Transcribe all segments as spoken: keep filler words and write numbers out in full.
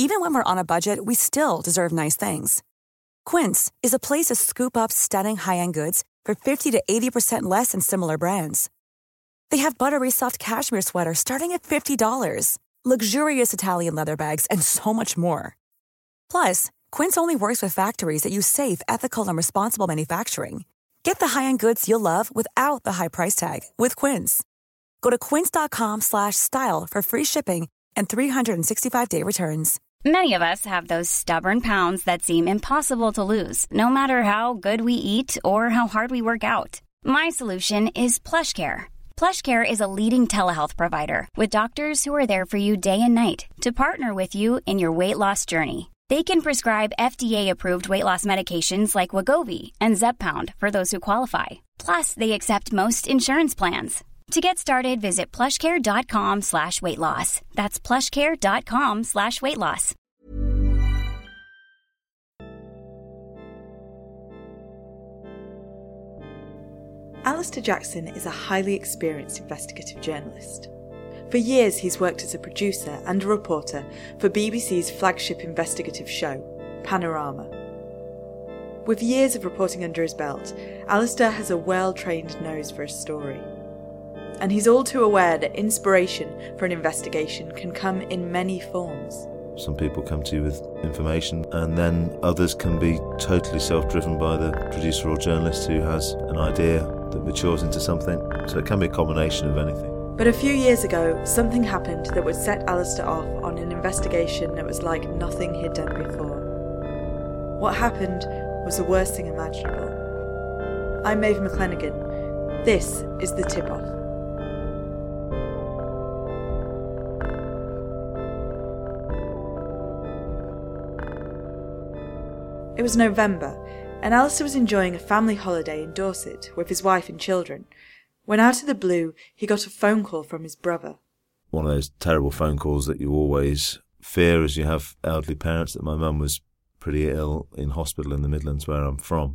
Even when we're on a budget, we still deserve nice things. Quince is a place to scoop up stunning high-end goods for fifty to eighty percent less than similar brands. They have buttery soft cashmere sweaters starting at fifty dollars, luxurious Italian leather bags, and so much more. Plus, Quince only works with factories that use safe, ethical, and responsible manufacturing. Get the high-end goods you'll love without the high price tag with Quince. Go to quince.com slash style for free shipping and three sixty-five day returns. Many of us have those stubborn pounds that seem impossible to lose, no matter how good we eat or how hard we work out. My solution is PlushCare. PlushCare is a leading telehealth provider with doctors who are there for you day and night to partner with you in your weight loss journey. They can prescribe F D A-approved weight loss medications like Wegovy and Zepbound for those who qualify. Plus, they accept most insurance plans. To get started, visit plushcare.com slash weight loss. That's plushcare.com slash weight loss. Alistair Jackson is a highly experienced investigative journalist. For years, he's worked as a producer and a reporter for B B C's flagship investigative show, Panorama. With years of reporting under his belt, Alistair has a well-trained nose for a story. And he's all too aware that inspiration for an investigation can come in many forms. Some people come to you with information, and then others can be totally self-driven by the producer or journalist who has an idea that matures into something. So it can be a combination of anything. But a few years ago, something happened that would set Alistair off on an investigation that was like nothing he'd done before. What happened was the worst thing imaginable. I'm Maeve McClenaghan. This is The Tip-Off. It was November, and Alistair was enjoying a family holiday in Dorset with his wife and children, when out of the blue he got a phone call from his brother. One of those terrible phone calls that you always fear as you have elderly parents. That my mum was pretty ill in hospital in the Midlands where I'm from.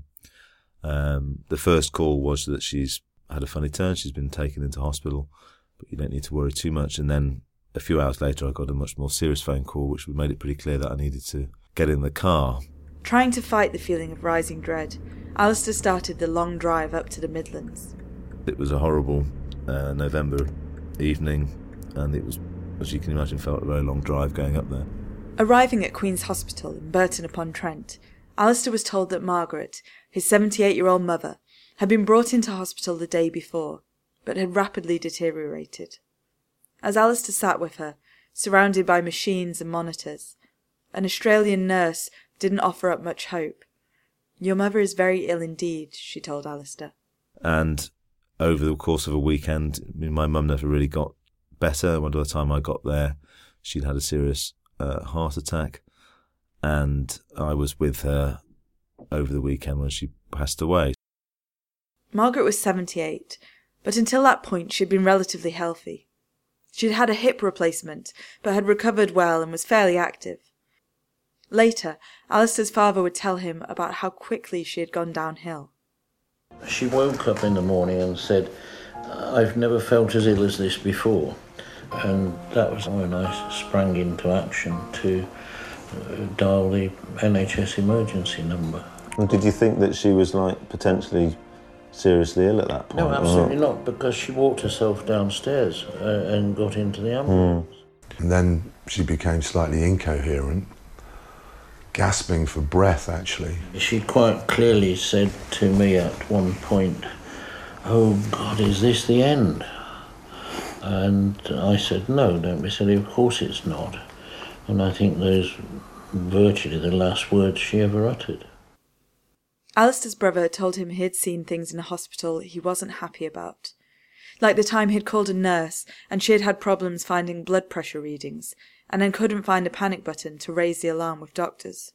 Um, the first call was that she's had a funny turn, she's been taken into hospital, but you don't need to worry too much. And then a few hours later I got a much more serious phone call which made it pretty clear that I needed to get in the car. Trying to fight the feeling of rising dread, Alistair started the long drive up to the Midlands. It was a horrible uh, November evening, and it was, as you can imagine, felt a very long drive going up there. Arriving at Queen's Hospital in Burton-upon-Trent, Alistair was told that Margaret, his seventy-eight-year-old mother, had been brought into hospital the day before, but had rapidly deteriorated. As Alistair sat with her, surrounded by machines and monitors, an Australian nurse didn't offer up much hope. "Your mother is very ill indeed," she told Alistair. And over the course of a weekend, I mean, my mum never really got better. By the time I got there, she'd had a serious uh, heart attack, and I was with her over the weekend when she passed away. Margaret was seventy-eight, but until that point she'd been relatively healthy. She'd had a hip replacement, but had recovered well and was fairly active. Later, Alistair's father would tell him about how quickly she had gone downhill. She woke up in the morning and said, "I've never felt as ill as this before." And that was when I sprang into action to dial the N H S emergency number. And did you think that she was like potentially seriously ill at that point? No, absolutely not, because she walked herself downstairs uh, and got into the ambulance. Mm. And then she became slightly incoherent, gasping for breath, actually. She quite clearly said to me at one point, "Oh God, is this the end?" And I said, "No, don't be silly, of course it's not." And I think those virtually the last words she ever uttered. Alistair's brother told him he'd seen things in the hospital he wasn't happy about. Like the time he'd called a nurse and she had had problems finding blood pressure readings, and then couldn't find a panic button to raise the alarm with doctors.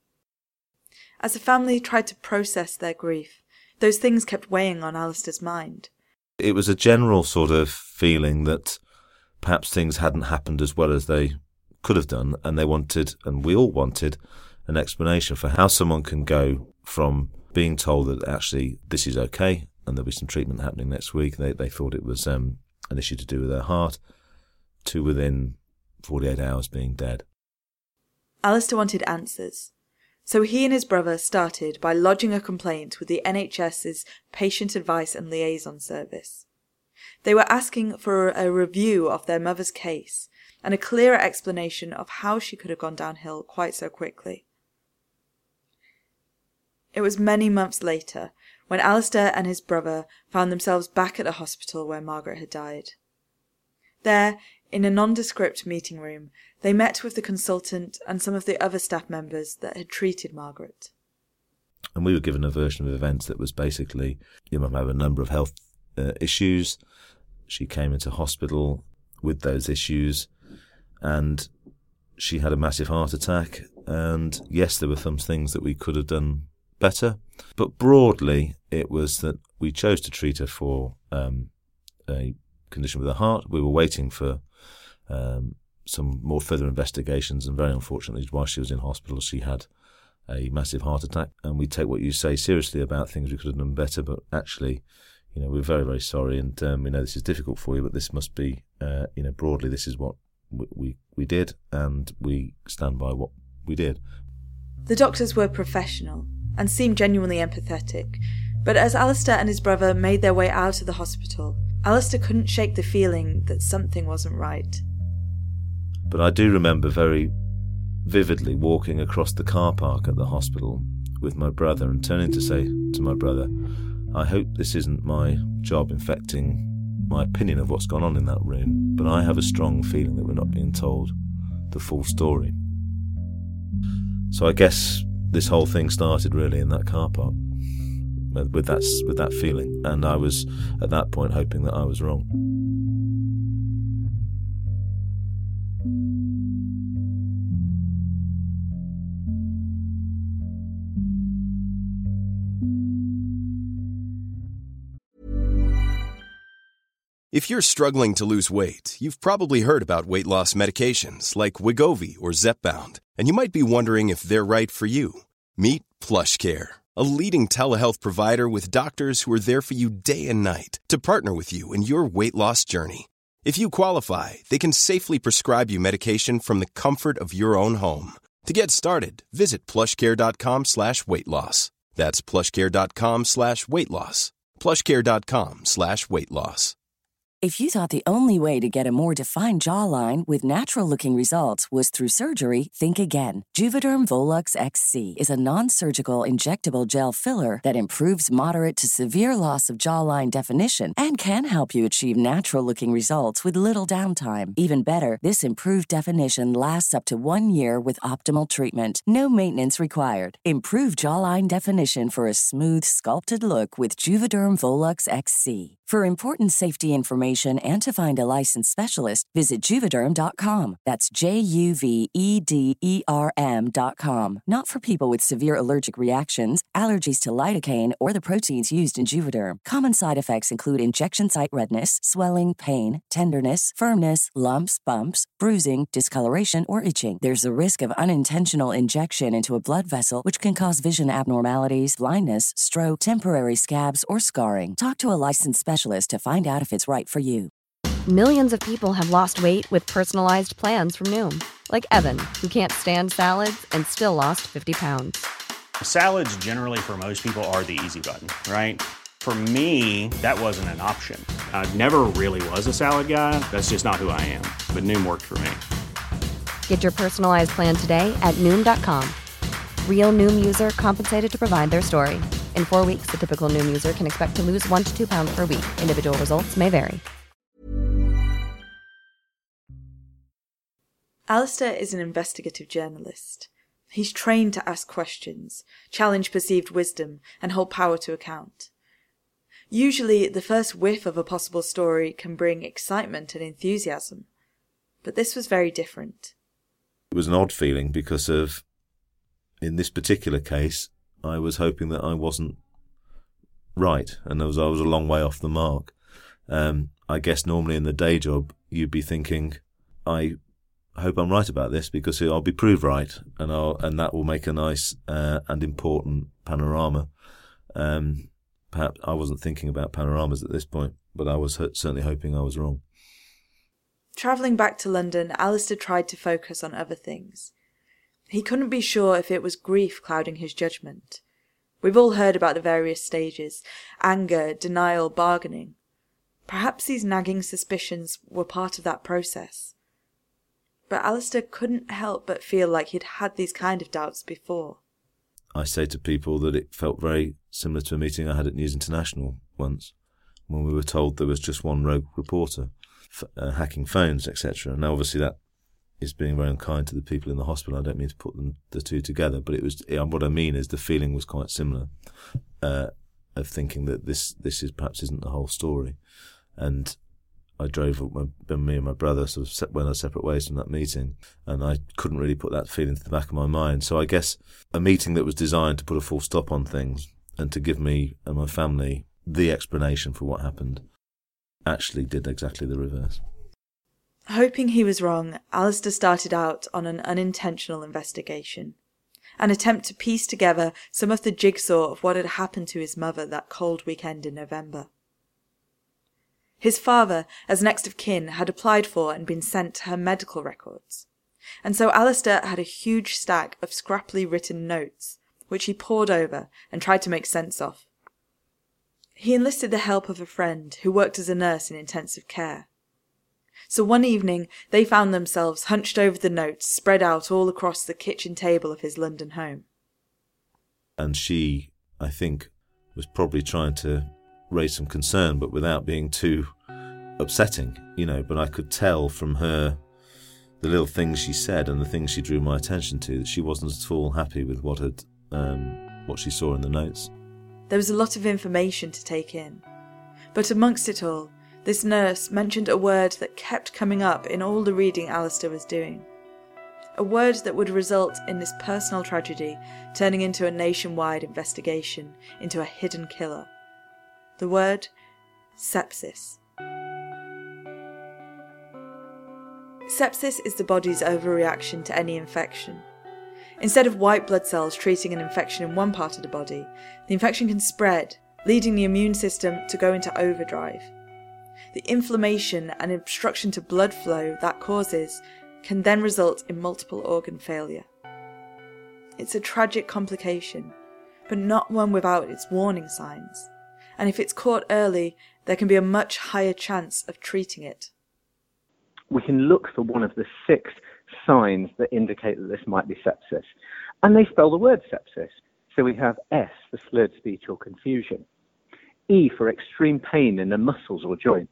As the family tried to process their grief, those things kept weighing on Alistair's mind. It was a general sort of feeling that perhaps things hadn't happened as well as they could have done, and they wanted, and we all wanted, an explanation for how someone can go from being told that actually this is okay and there'll be some treatment happening next week, they, they thought it was um, an issue to do with their heart, to within forty-eight hours being dead. Alistair wanted answers, so he and his brother started by lodging a complaint with the N H S's Patient Advice and Liaison Service. They were asking for a review of their mother's case and a clearer explanation of how she could have gone downhill quite so quickly. It was many months later when Alistair and his brother found themselves back at the hospital where Margaret had died. There, in a nondescript meeting room, they met with the consultant and some of the other staff members that had treated Margaret. And we were given a version of events that was basically, your mum had a number of health uh, issues. She came into hospital with those issues and she had a massive heart attack. And yes, there were some things that we could have done better. But broadly, it was that we chose to treat her for um, a condition with her heart. We were waiting for um, some more further investigations, and very unfortunately, while she was in hospital, she had a massive heart attack. And we take what you say seriously about things we could have done better, but actually, you know, we're very, very sorry, and um, we know this is difficult for you, but this must be, uh, you know, broadly, this is what we, we we did, and we stand by what we did. The doctors were professional and seemed genuinely empathetic, but as Alistair and his brother made their way out of the hospital, Alistair couldn't shake the feeling that something wasn't right. But I do remember very vividly walking across the car park at the hospital with my brother and turning to say to my brother, I hope this isn't my job infecting my opinion of what's gone on in that room, but I have a strong feeling that we're not being told the full story. So I guess this whole thing started really in that car park with that, with that feeling, and I was at that point hoping that I was wrong. If you're struggling to lose weight, you've probably heard about weight loss medications like Wegovy or Zepbound, and you might be wondering if they're right for you. Meet PlushCare, a leading telehealth provider with doctors who are there for you day and night to partner with you in your weight loss journey. If you qualify, they can safely prescribe you medication from the comfort of your own home. To get started, visit plushcare.com slash weight loss. That's plushcare.com slash weight loss. plushcare.com slash weight loss. If you thought the only way to get a more defined jawline with natural-looking results was through surgery, think again. Juvederm Volux X C is a non-surgical injectable gel filler that improves moderate to severe loss of jawline definition and can help you achieve natural-looking results with little downtime. Even better, this improved definition lasts up to one year with optimal treatment. No maintenance required. Improve jawline definition for a smooth, sculpted look with Juvederm Volux X C. For important safety information and to find a licensed specialist, visit Juvederm dot com. That's J U V E D E R M dot com. Not for people with severe allergic reactions, allergies to lidocaine, or the proteins used in Juvederm. Common side effects include injection site redness, swelling, pain, tenderness, firmness, lumps, bumps, bruising, discoloration, or itching. There's a risk of unintentional injection into a blood vessel, which can cause vision abnormalities, blindness, stroke, temporary scabs, or scarring. Talk to a licensed specialist to find out if it's right for you. Millions of people have lost weight with personalized plans from Noom. Like Evan, who can't stand salads and still lost fifty pounds. Salads generally for most people are the easy button, right? For me, that wasn't an option. I never really was a salad guy. That's just not who I am. But Noom worked for me. Get your personalized plan today at Noom dot com. Real Noom user compensated to provide their story. In four weeks, the typical Noom user can expect to lose one to two pounds per week. Individual results may vary. Alistair is an investigative journalist. He's trained to ask questions, challenge perceived wisdom, and hold power to account. Usually, the first whiff of a possible story can bring excitement and enthusiasm. But this was very different. It was an odd feeling because of, in this particular case, I was hoping that I wasn't right, and I was, I was a long way off the mark. Um, I guess normally in the day job, you'd be thinking, I hope I'm right about this because I'll be proved right, and I'll, and that will make a nice uh, and important panorama. Um, perhaps I wasn't thinking about panoramas at this point, but I was certainly hoping I was wrong. Travelling back to London, Alistair tried to focus on other things. He couldn't be sure if it was grief clouding his judgment. We've all heard about the various stages: anger, denial, bargaining. Perhaps these nagging suspicions were part of that process. But Alistair couldn't help but feel like he'd had these kind of doubts before. I say to people that it felt very similar to a meeting I had at News International once, when we were told there was just one rogue reporter f- uh, hacking phones, et cetera. Now, obviously, that is being very unkind to the people in the hospital. I don't mean to put them, the two together, but it was. What I mean is the feeling was quite similar, uh, of thinking that this this is perhaps isn't the whole story. And I drove my, me and my brother sort of went our separate ways from that meeting, and I couldn't really put that feeling to the back of my mind. So I guess a meeting that was designed to put a full stop on things and to give me and my family the explanation for what happened actually did exactly the reverse. Hoping he was wrong, Alistair started out on an unintentional investigation, an attempt to piece together some of the jigsaw of what had happened to his mother that cold weekend in November. His father, as next of kin, had applied for and been sent her medical records, and so Alistair had a huge stack of scrappily written notes, which he pored over and tried to make sense of. He enlisted the help of a friend who worked as a nurse in intensive care. So one evening they found themselves hunched over the notes spread out all across the kitchen table of his London home. And she, I think, was probably trying to raise some concern, but without being too upsetting, you know, but I could tell from her, the little things she said and the things she drew my attention to, that she wasn't at all happy with what had um, what she saw in the notes. There was a lot of information to take in, but amongst it all, this nurse mentioned a word that kept coming up in all the reading Alistair was doing. A word that would result in this personal tragedy turning into a nationwide investigation into a hidden killer. The word sepsis. Sepsis is the body's overreaction to any infection. Instead of white blood cells treating an infection in one part of the body, the infection can spread, leading the immune system to go into overdrive. The inflammation and obstruction to blood flow that causes can then result in multiple organ failure. It's a tragic complication, but not one without its warning signs, and if it's caught early, there can be a much higher chance of treating it. We can look for one of the six signs that indicate that this might be sepsis, and they spell the word sepsis. So we have S for slurred speech or confusion, E for extreme pain in the muscles or joints,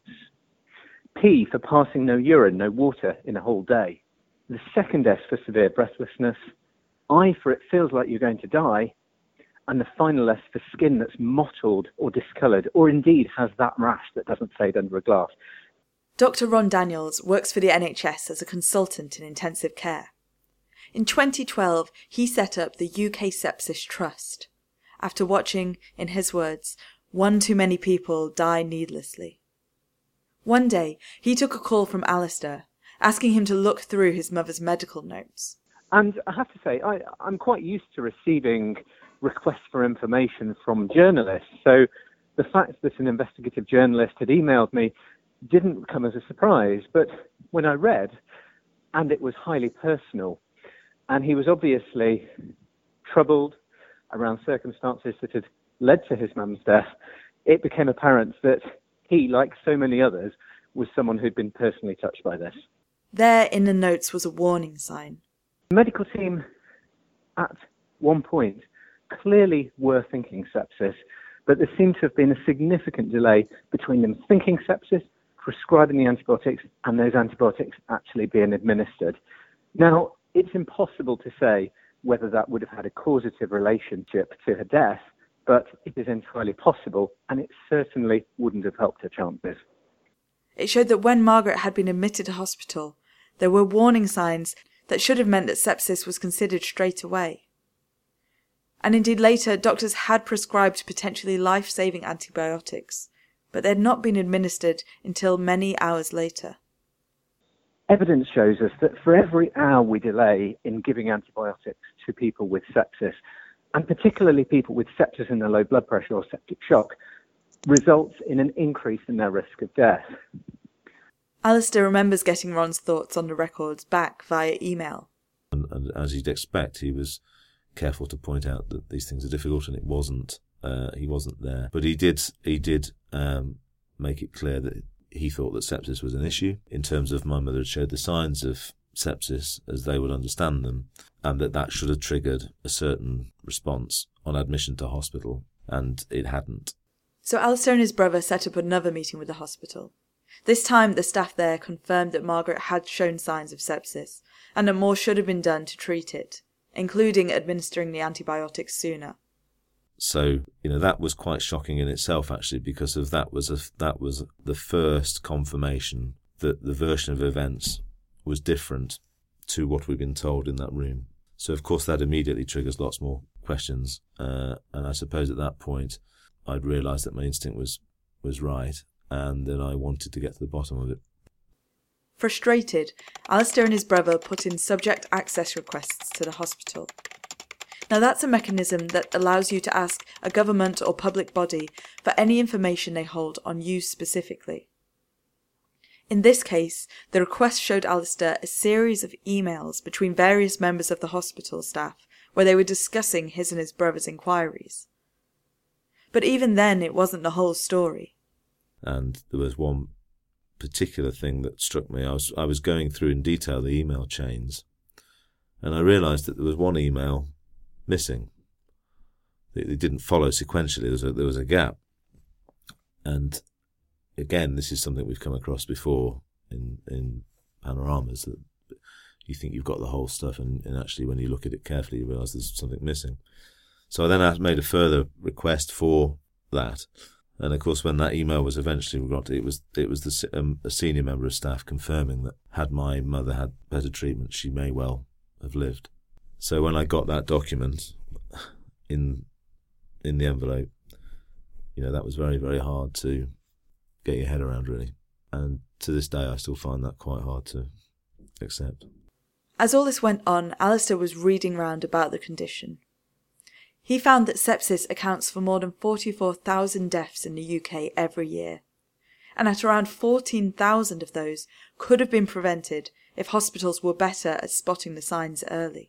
P for passing no urine, no water in a whole day, the second S for severe breathlessness, I for it feels like you're going to die, and the final S for skin that's mottled or discoloured, or indeed has that rash that doesn't fade under a glass. Doctor Ron Daniels works for the N H S as a consultant in intensive care. In twenty twelve, he set up the U K Sepsis Trust, after watching, in his words, one too many people die needlessly. One day, he took a call from Alistair, asking him to look through his mother's medical notes. And I have to say, I, I'm quite used to receiving requests for information from journalists, so the fact that an investigative journalist had emailed me didn't come as a surprise. But when I read, and it was highly personal, and he was obviously troubled around circumstances that had led to his mum's death, it became apparent that he, like so many others, was someone who'd been personally touched by this. There in the notes was a warning sign. The medical team, at one point, clearly were thinking sepsis, but there seemed to have been a significant delay between them thinking sepsis, prescribing the antibiotics, and those antibiotics actually being administered. Now, it's impossible to say whether that would have had a causative relationship to her death, but it is entirely possible, and it certainly wouldn't have helped her chances. It showed that when Margaret had been admitted to hospital, there were warning signs that should have meant that sepsis was considered straight away. And indeed later, doctors had prescribed potentially life-saving antibiotics, but they had not been administered until many hours later. Evidence shows us that for every hour we delay in giving antibiotics to people with sepsis, and particularly people with sepsis and a low blood pressure or septic shock, results in an increase in their risk of death. Alistair remembers getting Ron's thoughts on the records back via email. And, and as you'd expect, he was careful to point out that these things are difficult, and it wasn't. Uh, he wasn't there, but he did. He did um, make it clear that he thought that sepsis was an issue in terms of my mother had showed the signs of sepsis as they would understand them, and that that should have triggered a certain response on admission to hospital, and it hadn't. So Alistair and his brother set up another meeting with the hospital. This time the staff there confirmed that Margaret had shown signs of sepsis, and that more should have been done to treat it, including administering the antibiotics sooner. So, you know, that was quite shocking in itself, actually, because of that was a, that was the first confirmation that the version of events was different to what we'd been told in that room. So, of course, that immediately triggers lots more questions. Uh, and I suppose at that point, I'd realised that my instinct was, was right, and that I wanted to get to the bottom of it. Frustrated, Alistair and his brother put in subject access requests to the hospital. Now that's a mechanism that allows you to ask a government or public body for any information they hold on you specifically. In this case, the request showed Alistair a series of emails between various members of the hospital staff where they were discussing his and his brother's inquiries. But even then, it wasn't the whole story. And there was one particular thing that struck me. I was I was going through in detail the email chains, and I realised that there was one email missing. It, it didn't follow sequentially. There was a, there was a gap. And again, this is something we've come across before in in panoramas, that you think you've got the whole stuff, and, and actually when you look at it carefully, you realise there's something missing. So I then I made a further request for that. And of course, when that email was eventually got, it was it was the, um, a senior member of staff confirming that had my mother had better treatment, she may well have lived. So when I got that document in in the envelope, you know, that was very, very hard to get your head around, really. And to this day, I still find that quite hard to accept. As all this went on, Alistair was reading round about the condition. He found that sepsis accounts for more than forty-four thousand deaths in the U K every year, and that around fourteen thousand of those could have been prevented if hospitals were better at spotting the signs early.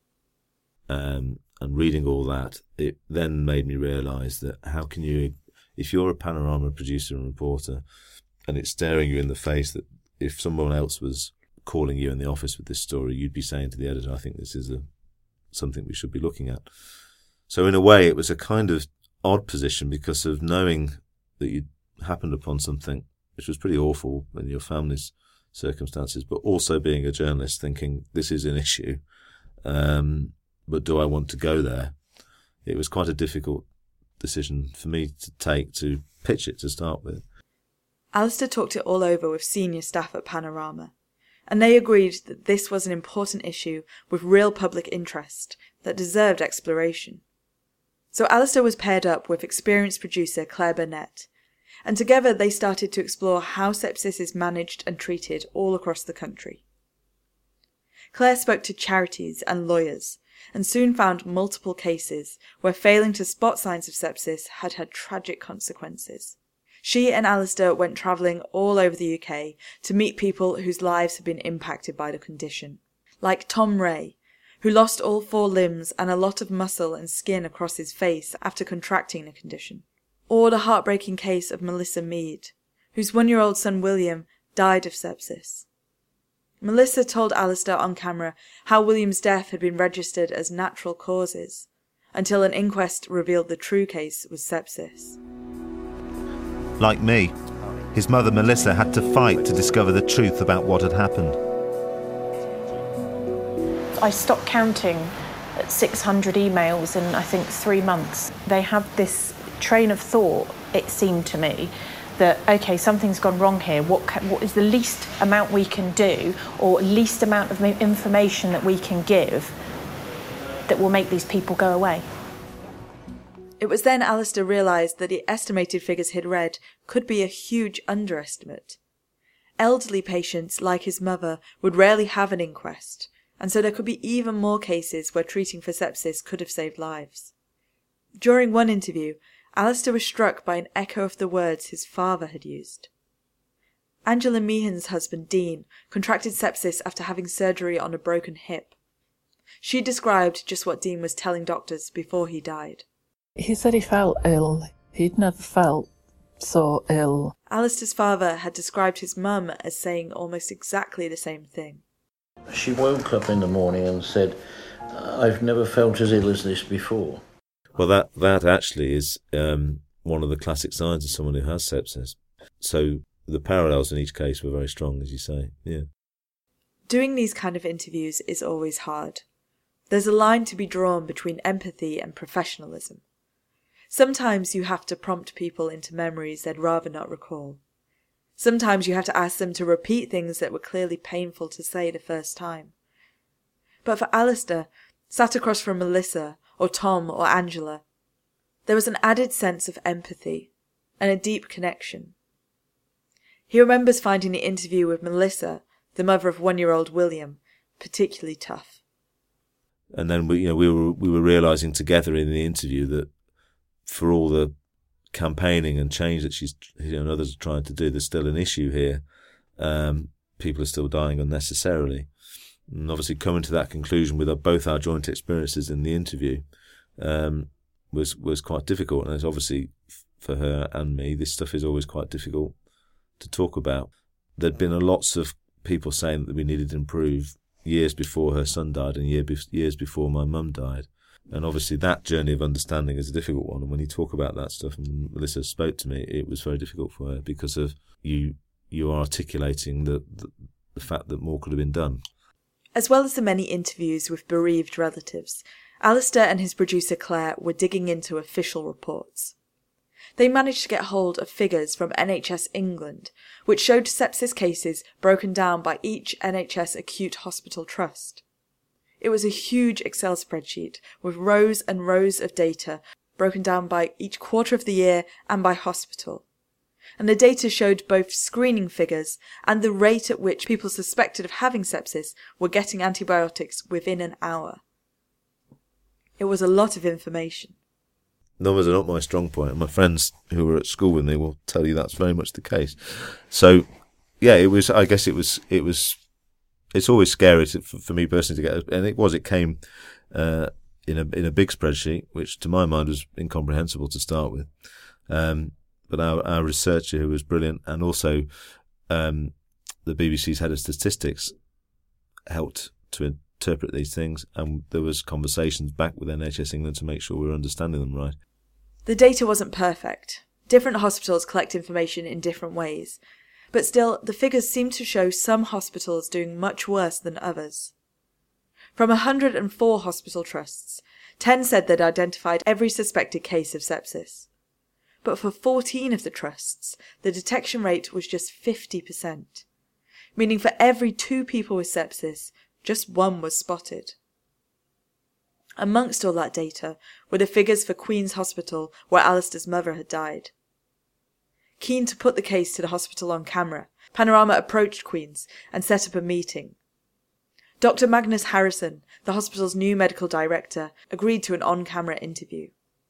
Um, and reading all that, it then made me realise that how can you, if you're a panorama producer and reporter, and it's staring you in the face that if someone else was calling you in the office with this story, you'd be saying to the editor, I think this is a something we should be looking at. So in a way, it was a kind of odd position because of knowing that you'd happened upon something which was pretty awful in your family's circumstances, but also being a journalist thinking this is an issue, um, but do I want to go there? It was quite a difficult decision for me to take to pitch it to start with. Alistair talked it all over with senior staff at Panorama, and they agreed that this was an important issue with real public interest that deserved exploration. So Alistair was paired up with experienced producer Claire Burnett, and together they started to explore how sepsis is managed and treated all across the country. Claire spoke to charities and lawyers, and soon found multiple cases where failing to spot signs of sepsis had had tragic consequences. She and Alistair went travelling all over the U K to meet people whose lives had been impacted by the condition, like Tom Ray, who lost all four limbs and a lot of muscle and skin across his face after contracting the condition. Or the heartbreaking case of Melissa Mead, whose one-year-old son William died of sepsis. Melissa told Alistair on camera how William's death had been registered as natural causes, until an inquest revealed the true case was sepsis. Like me, his mother Melissa had to fight to discover the truth about what had happened. I stopped counting at six hundred emails in, I think, three months. They have this train of thought, it seemed to me, that, OK, something's gone wrong here. What, can, what is the least amount we can do, or least amount of information that we can give that will make these people go away? It was then Alistair realised that the estimated figures he'd read could be a huge underestimate. Elderly patients, like his mother, would rarely have an inquest, and so there could be even more cases where treating for sepsis could have saved lives. During one interview, Alistair was struck by an echo of the words his father had used. Angela Meehan's husband, Dean, contracted sepsis after having surgery on a broken hip. She described just what Dean was telling doctors before he died. He said he felt ill. He'd never felt so ill. Alistair's father had described his mum as saying almost exactly the same thing. She woke up in the morning and said, I've never felt as ill as this before. Well, that, that actually is um, one of the classic signs of someone who has sepsis. So the parallels in each case were very strong, as you say, yeah. Doing these kind of interviews is always hard. There's a line to be drawn between empathy and professionalism. Sometimes you have to prompt people into memories they'd rather not recall. Sometimes you have to ask them to repeat things that were clearly painful to say the first time. But for Alistair, sat across from Melissa, or Tom, or Angela, there was an added sense of empathy and a deep connection. He remembers finding the interview with Melissa, the mother of one-year-old William, particularly tough. And then we, you know, we were we were realising together in the interview that for all the campaigning and change that she's, you know, and others are trying to do, there's still an issue here. Um, people are still dying unnecessarily. And obviously coming to that conclusion with our, both our joint experiences in the interview um, was was quite difficult. And it's obviously, for her and me, this stuff is always quite difficult to talk about. There'd been a lots of people saying that we needed to improve years before her son died and year be- years before my mum died. And obviously that journey of understanding is a difficult one. And when you talk about that stuff, and Melissa spoke to me, it was very difficult for her because of you you are articulating the, the, the fact that more could have been done. As well as the many interviews with bereaved relatives, Alistair and his producer Claire were digging into official reports. They managed to get hold of figures from N H S England, which showed sepsis cases broken down by each N H S acute hospital trust. It was a huge Excel spreadsheet with rows and rows of data broken down by each quarter of the year and by hospital. And the data showed both screening figures and the rate at which people suspected of having sepsis were getting antibiotics within an hour. It was a lot of information. Numbers are not my strong point, and my friends who were at school with me will tell you that's very much the case. So, yeah, it was. I guess it was. It was. It's always scary to, for, for me personally to get, and it was. It came uh, in a in a big spreadsheet, which to my mind was incomprehensible to start with. Um, but our, our researcher, who was brilliant, and also um, the B B C's head of statistics, helped to interpret these things, and there was conversations back with N H S England to make sure we were understanding them right. The data wasn't perfect. Different hospitals collect information in different ways, but still the figures seem to show some hospitals doing much worse than others. From one hundred four hospital trusts, ten said they'd identified every suspected case of sepsis. But for fourteen of the trusts, the detection rate was just fifty percent, meaning for every two people with sepsis, just one was spotted. Amongst all that data were the figures for Queen's Hospital, where Alistair's mother had died. Keen to put the case to the hospital on camera, Panorama approached Queen's and set up a meeting. Doctor Magnus Harrison, the hospital's new medical director, agreed to an on-camera interview.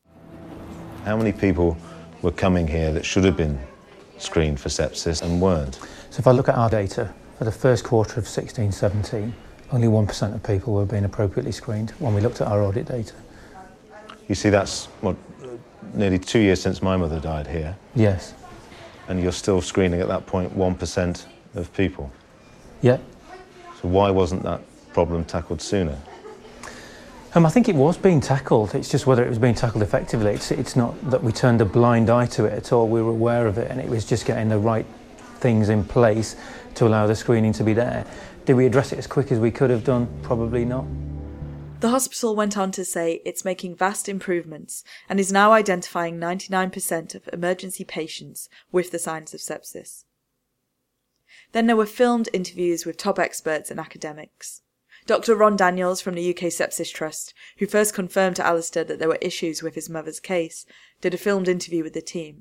How many people were coming here that should have been screened for sepsis and weren't? So if I look at our data for the first quarter of sixteen seventeen, only one percent of people were being appropriately screened when we looked at our audit data. You see, that's, what, nearly two years since my mother died here. Yes. And you're still screening at that point one percent of people. Yeah. So why wasn't that problem tackled sooner? Um, I think it was being tackled. It's just whether it was being tackled effectively. It's, it's not that we turned a blind eye to it at all. We were aware of it, and it was just getting the right things in place to allow the screening to be there. Did we address it as quick as we could have done? Probably not. The hospital went on to say it's making vast improvements and is now identifying ninety-nine percent of emergency patients with the signs of sepsis. Then there were filmed interviews with top experts and academics. Doctor Ron Daniels from the U K Sepsis Trust, who first confirmed to Alistair that there were issues with his mother's case, did a filmed interview with the team.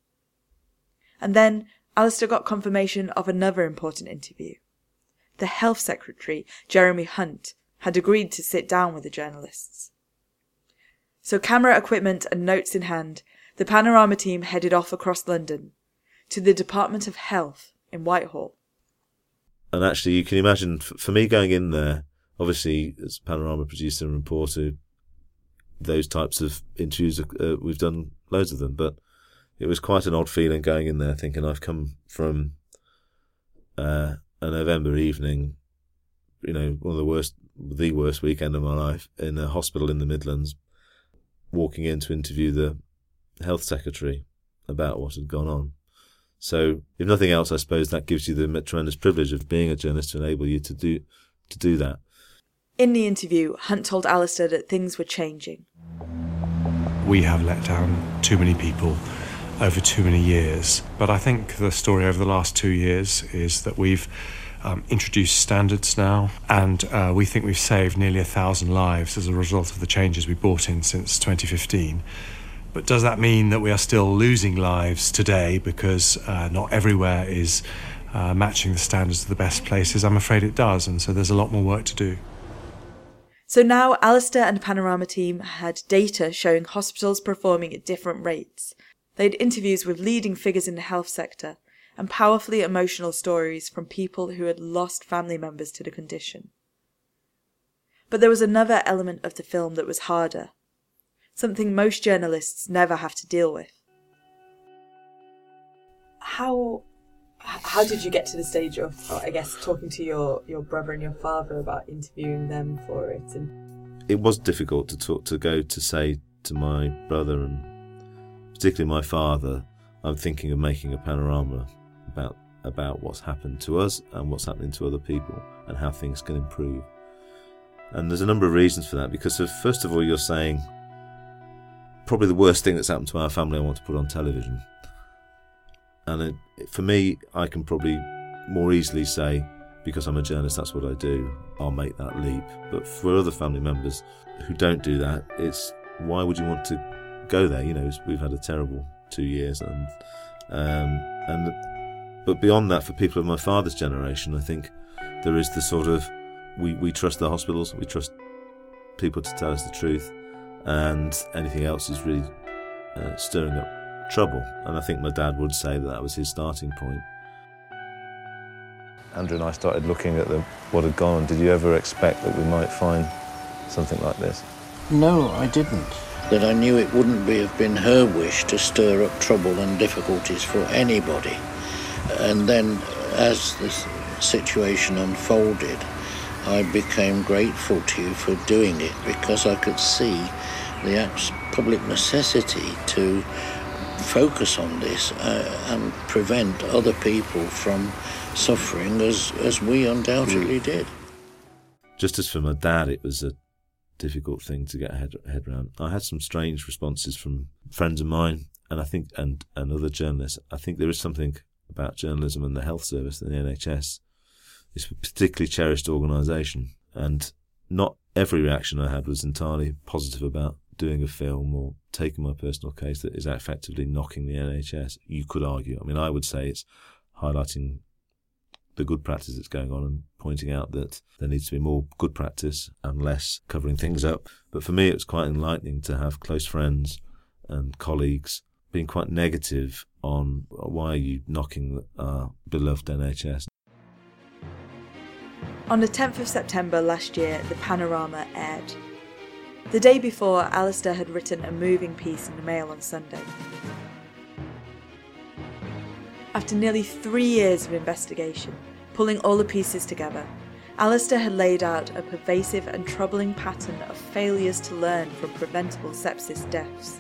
And then Alistair got confirmation of another important interview. The Health Secretary, Jeremy Hunt, had agreed to sit down with the journalists. So camera equipment and notes in hand, the Panorama team headed off across London to the Department of Health in Whitehall. And actually, you can imagine, for me going in there obviously, as Panorama producer and reporter, those types of interviews, uh, we've done loads of them, but it was quite an odd feeling going in there thinking I've come from uh, a November evening, you know, one of the worst, the worst weekend of my life, in a hospital in the Midlands, walking in to interview the health secretary about what had gone on. So, if nothing else, I suppose that gives you the tremendous privilege of being a journalist to enable you to do to do that. In the interview, Hunt told Alistair that things were changing. We have let down too many people over too many years. But I think the story over the last two years is that we've um, introduced standards now, and uh, we think we've saved nearly a thousand lives as a result of the changes we brought in since twenty fifteen. But does that mean that we are still losing lives today because uh, not everywhere is uh, matching the standards of the best places? I'm afraid it does, and so there's a lot more work to do. So now Alistair and the Panorama team had data showing hospitals performing at different rates. They had interviews with leading figures in the health sector and powerfully emotional stories from people who had lost family members to the condition. But there was another element of the film that was harder, something most journalists never have to deal with. How how did you get to the stage of, I guess, talking to your, your brother and your father about interviewing them for it? And it was difficult to talk to go to say to my brother and particularly my father, I'm thinking of making a panorama about about what's happened to us and what's happening to other people and how things can improve. And there's a number of reasons for that, because of, first of all, you're saying probably the worst thing that's happened to our family I want to put on television. And it, for me, I can probably more easily say, because I'm a journalist, that's what I do, I'll make that leap. But for other family members who don't do that, it's why would you want to go there? You know, we've had a terrible two years, and um, and but beyond that, for people of my father's generation, I think there is the sort of we, we trust the hospitals, we trust people to tell us the truth, and anything else is really uh, stirring up trouble. And I think my dad would say that that was his starting point. Andrew and I started looking at the, what had gone on. Did you ever expect that we might find something like this? No, I didn't. That I knew it wouldn't be have been her wish to stir up trouble and difficulties for anybody. And then, as the situation unfolded, I became grateful to you for doing it, because I could see the public necessity to focus on this uh, and prevent other people from suffering as, as we undoubtedly did. Just as for my dad, it was a difficult thing to get a head, head around. I had some strange responses from friends of mine, and I think and, and other journalists. I think there is something about journalism and the health service and the N H S. It's a particularly cherished organisation, and not every reaction I had was entirely positive about doing a film or taking my personal case that is effectively knocking the N H S. You could argue. I mean, I would say it's highlighting the good practice that's going on and pointing out that there needs to be more good practice and less covering things up. But for me, it was quite enlightening to have close friends and colleagues being quite negative on why are you knocking our beloved N H S. On the tenth of September last year, the Panorama aired. The day before, Alistair had written a moving piece in the Mail on Sunday. After nearly three years of investigation, pulling all the pieces together, Alistair had laid out a pervasive and troubling pattern of failures to learn from preventable sepsis deaths.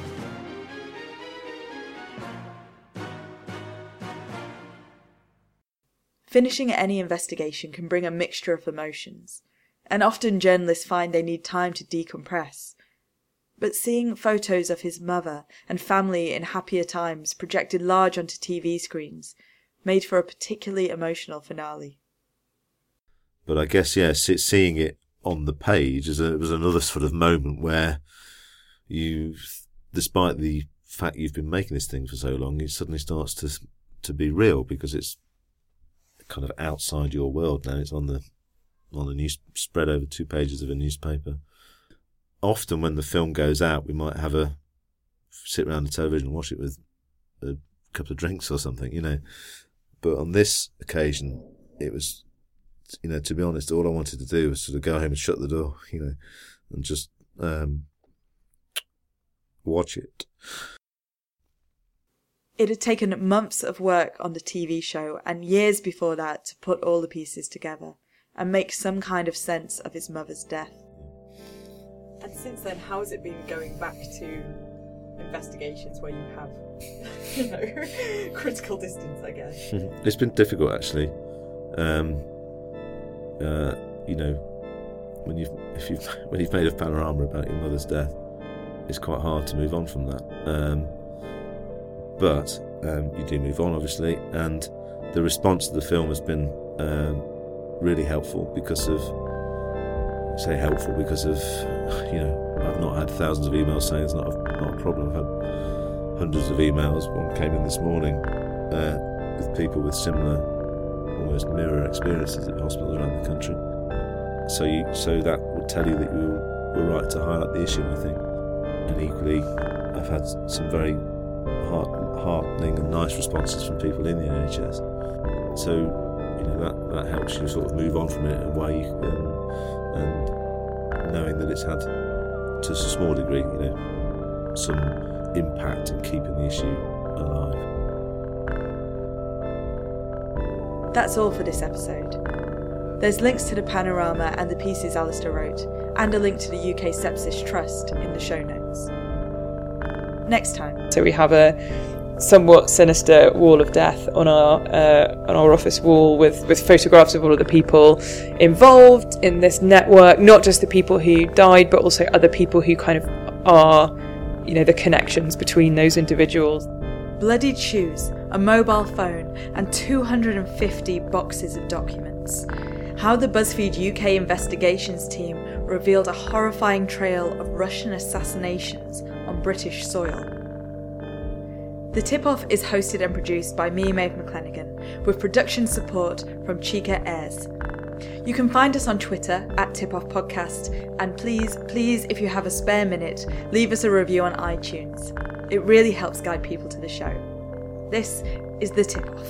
Finishing any investigation can bring a mixture of emotions, and often journalists find they need time to decompress. But seeing photos of his mother and family in happier times projected large onto T V screens made for a particularly emotional finale. But I guess, yes, it's seeing it on the page is a, was another sort of moment where you, despite the fact you've been making this thing for so long, it suddenly starts to to be real, because it's kind of outside your world now. It's on the on the news, spread over two pages of a newspaper. Often when the film goes out, we might have a sit around the television and watch it with a couple of drinks or something, you know. But on this occasion, it was just, you know, to be honest, all I wanted to do was sort of go home and shut the door, you know, and just um, watch it. It had taken months of work on the T V show and years before that to put all the pieces together and make some kind of sense of his mother's death. And since then, how has it been going back to investigations where you have, you know, critical distance, I guess? It's been difficult, actually. Um, uh, you know, when you've if you've when you've made a panorama about your mother's death, it's quite hard to move on from that. Um, but um, you do move on, obviously, and the response to the film has been um, really helpful because of. I say helpful because of, you know, I've not had thousands of emails saying it's not a, not a problem. I've had hundreds of emails. One came in this morning uh, with people with similar, almost mirror experiences at hospitals around the country. So you, so that would tell you that you were right to highlight the issue, I think. And equally, I've had some very heart, heartening and nice responses from people in the N H S. So, you know, that, that helps you sort of move on from it in a way, um, and knowing that it's had, to a small degree, you know, some impact in keeping the issue alive. That's all for this episode. There's links to the panorama and the pieces Alistair wrote, and a link to the U K Sepsis Trust in the show notes. Next time. So we have a somewhat sinister wall of death on our uh, on our office wall with, with photographs of all of the people involved in this network, not just the people who died, but also other people who kind of are, you know, the connections between those individuals. Bloodied shoes, a mobile phone, and two hundred fifty boxes of documents. How the BuzzFeed U K investigations team revealed a horrifying trail of Russian assassinations on British soil. The Tip-Off is hosted and produced by me, Maeve McClenaghan, with production support from Chica Ayres. You can find us on Twitter at Tip-Off Podcast, and please, please, if you have a spare minute, leave us a review on iTunes. It really helps guide people to the show. This is The Tip-Off.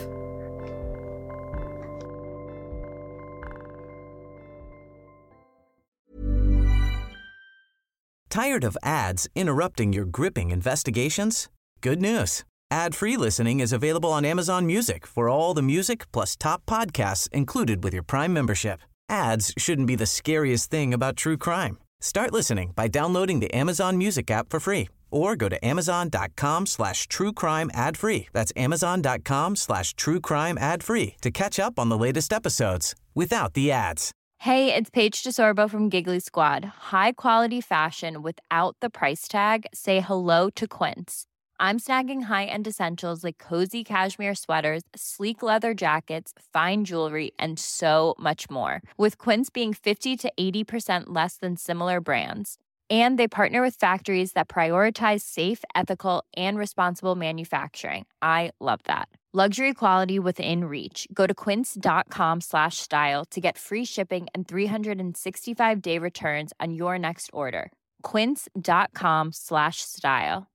Tired of ads interrupting your gripping investigations? Good news. Ad-free listening is available on Amazon Music for all the music plus top podcasts included with your Prime membership. Ads shouldn't be the scariest thing about true crime. Start listening by downloading the Amazon Music app for free or go to amazon.com slash true crime ad free. That's amazon.com slash true crime ad free to catch up on the latest episodes without the ads. Hey, it's Paige DeSorbo from Giggly Squad. High quality fashion without the price tag. Say hello to Quince. I'm snagging high-end essentials like cozy cashmere sweaters, sleek leather jackets, fine jewelry, and so much more. With Quince being fifty to eighty percent less than similar brands. And they partner with factories that prioritize safe, ethical, and responsible manufacturing. I love that. Luxury quality within reach. Go to quince.com slash style to get free shipping and three sixty-five day returns on your next order. Quince.com slash style.